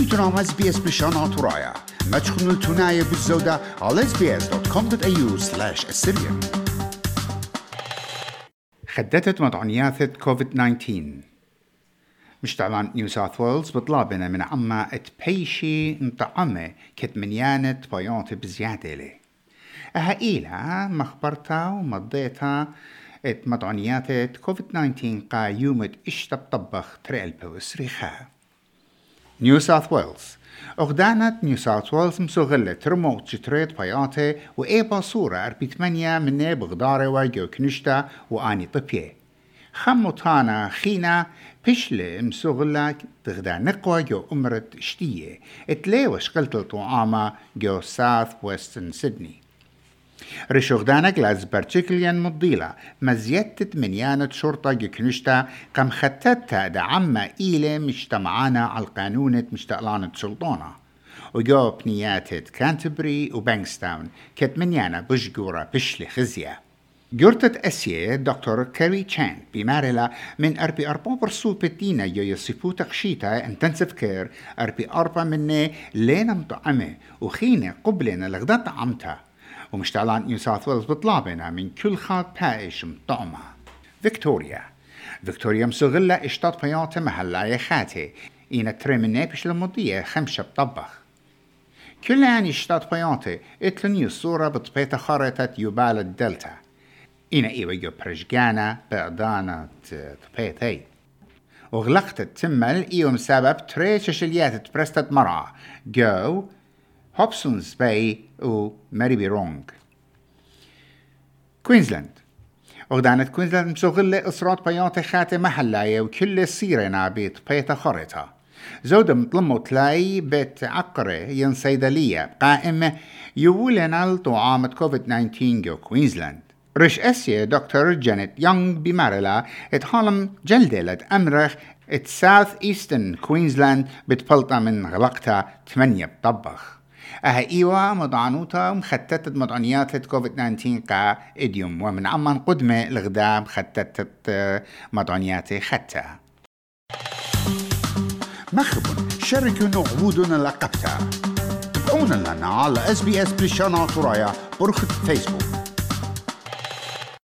إجرام SBS بشان ترايا ما تشخنوا التناية بالزودة على sbs.com.au/Assyrian. خدتت مطعنيات كوفيد-19 مشتعلان نيو ساوث ويلز بطلابنا من عما اتبيشي مطعمة كتمنيانة بيوت بزيادة لي أهائيلا مخبرتا ومضيتا ات مطعنيات كوفيد-19 قا يومت اشتب طبخ تريلبا وسريخا نيو ساوث ويلز أغدانت نيو ساوث ويلز مسوغلة ترموت جتريت بياته وإيبا صورة 48 مني بغدارة وجو كنشتا وآني طبيه خموتانا خينا بشلة مسوغلة تغدا نقوى جو أمرت اشتية اتليوش قلت الطعامة جو ساوث ويستن سيدني رشوغدانا جلاز برتيكليان مضيلة مزيتت منيانة شرطة جو كنشتا قم خطتها دا عما إيلة مجتمعانا على القانونة مشتقلانة سلطانة وجو بنياتت كانتبري وبانكستاون كت منيانا بشجورة بشلي خزية جورتت أسيه دكتور كاري تشان بمارلا من 4 برسو بتينا يصفو تقشيتا انتنسف كير 4 مني لينا مطعمة وخينة قبلنا لغدا طعمتها ومشتعلان نيو ساوث ويلز بطلابنا من كل خاط بايش مطعمة فيكتوريا مسوغلة اشتاط بياته محلاية خاتي إينا تري مني بش لمضية 5 بطبخ كل يعني اشتاط بياته اتلنيو الصورة بطبيت خارطة يوبال الدلتا إينا إيوة جو برشجانا بأدانة طبيتي وغلقت التمل إيوم سبب تري ششليات تبرستت مرأة جو هوبسونز باي وماريبي رونغ كوينزلاند أغدانة كوينزلاند مسوغلة إصرات بياته خاتة محلاية وكل سيرنا بيت بيتا خارطة زودة مطلمو تلاي بيت عقرة ين صيدلية قائمة يولنا لطعامة كوفيد-19 جو كوينزلاند رش أسيا دكتور جانيت يونغ بمارلا اتحالم جلدلت أمرخ ات ساوث ايستن كوينزلاند بتبلطة من غلقتها 8 بطبخ إيوة مضعنوتا ومخططت مضعنيات كوفيد-19 قا إديوم ومن عمان قدمة لغدا مخططت مضعنيات خطة مخبون شاركوا نعبودنا لقبتا تابعونا لنا على SBS بلشان ترايا برخة فيسبوك